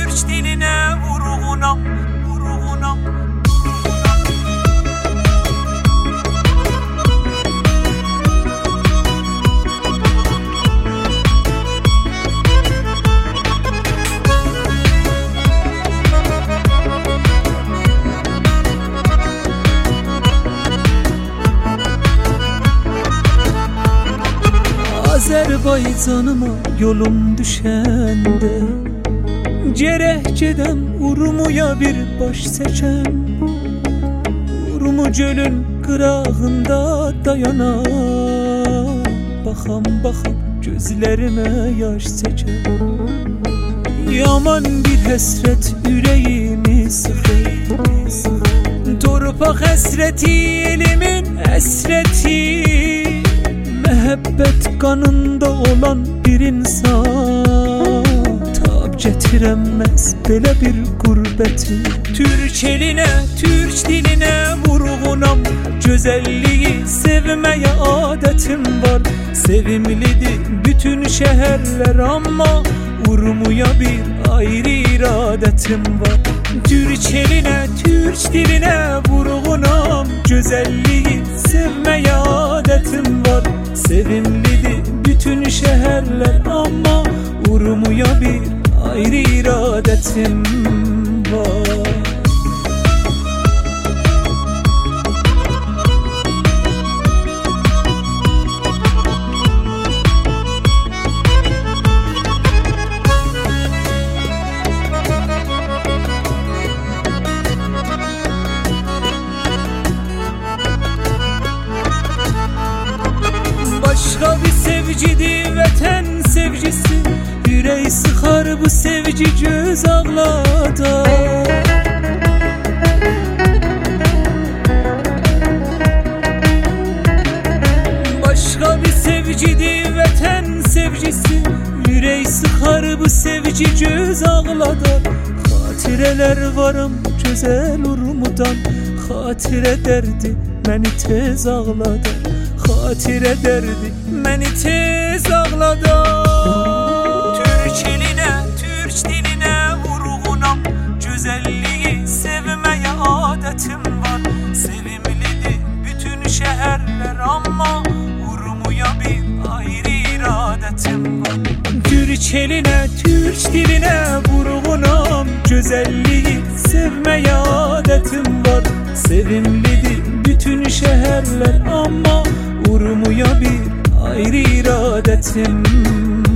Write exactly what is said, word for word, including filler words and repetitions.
Türk diline vurğunam, vurğunam. Azerbaycanıma yolum düşende Cerehceden Urumu'ya bir baş seçem. Urumu gölün qırağında dayanar, Baxam baxam gözlerime yaş seçem. Yaman bir həsrət ürəyimi sıxır, torpaq həsrəti elimin əsrəti. Məhəbbət qanında olan bir insan tab gətirəməz belə bir qürbəti. Türk elinə, Türk dilinə vurğunam, gözəlliyi sevməyə adətim var. Sevimlidir bütün şəhərlər amma Urumuya bir ayrı iradətim var. Türk elinə, Türk dilinə vurğunam, gözəlliyi sevməyə adətim var. Sevimlidir bütün şəhərlər amma Urumuya bir ayrı iradətim var. Başka bir sevgidir vətən sevgisi, Ürək sıxar bu sevgi göz ağladar. Başka bir sevgidir vətən sevgisi, Ürək sıxar bu sevgi göz ağladar. Xatirələr varım gözəl Urumudan, Xatirə dərdi məni tez ağladar. Xatirə dərdi məni tez ağladar. Türk elinə, Türk dilinə vurğunam, gözəlliyi sevməyə adətim var. Sevimlidir bütün şəhərlər amma Urumuya bir ayrı iradətim var. Türk elinə, Türk dilinə vurğunam, gözəlliyi sevməyə adətim var. Sevimlidir bütün şəhərlər amma Urumuya bir ayrı iradətim